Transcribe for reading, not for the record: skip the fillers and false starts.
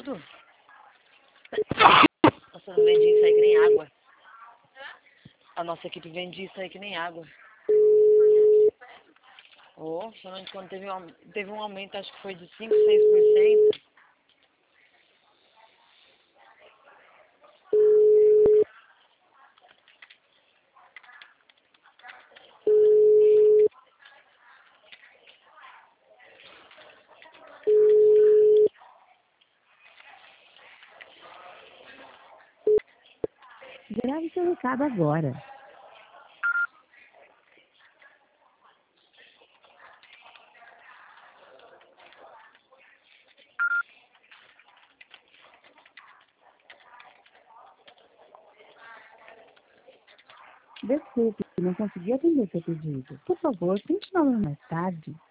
tudo. Nossa, não vende isso aí que nem água. A nossa equipe vende isso aí que nem água. Oh, somente quando teve um aumento, acho que foi de 5, 6%. Grave seu recado agora. Desculpe, não consegui atender seu pedido. Por favor, tente novamente mais tarde.